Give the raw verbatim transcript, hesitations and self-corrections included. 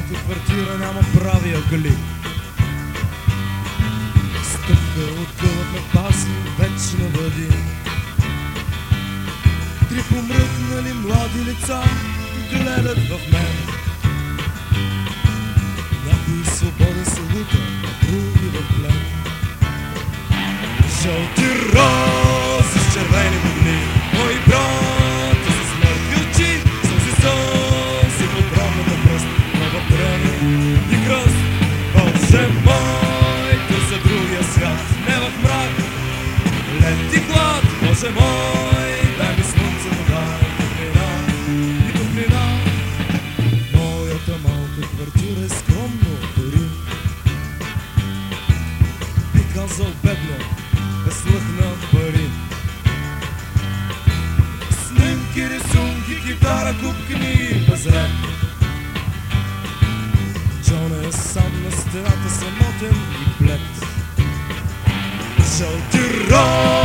малка квартира няма прави ъгли. Стъпка от гълът на паси вечно въди. Три помръкнали млади лица гледат в мен. Някой свободен се лута, а други в плен. Жълти рози с червени бубни, мои брати с мъртви очи, сълзи сълзи в огромната пръст, нова тръни и кръст. Боже мой, търся другия свят, не в мрак, лед и хлад. Боже мой, дай ми слънце, вода и топлина, и топлина. Моята малка квартира е скромно дори, би казал бедно, без лъхна пари. Снимки, рисунки, китара, куп книги без ред. Джон е сам на стената, самотен и блед. Жълти рози